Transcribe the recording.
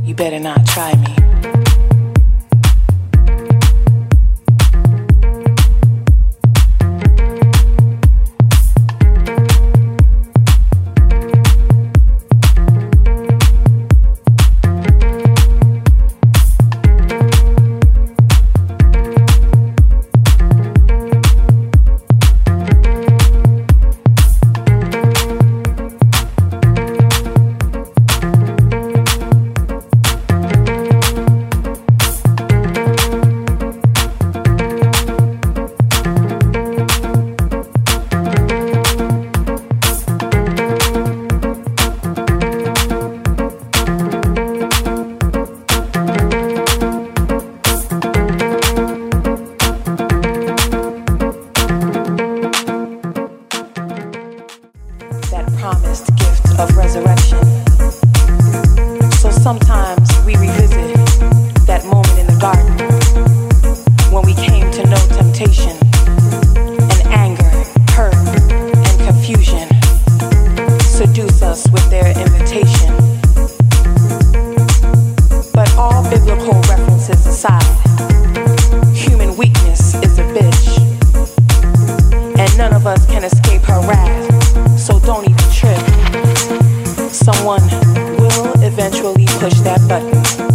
You better not try me. That promised gift of resurrection. So sometimes we revisit that moment in the garden when we came to know temptation and anger, hurt, and confusion seduce us with their invitation. But all biblical references aside, human weakness is a bitch, and none of us can escape her wrath. So don't even trip. Someone will eventually push that button.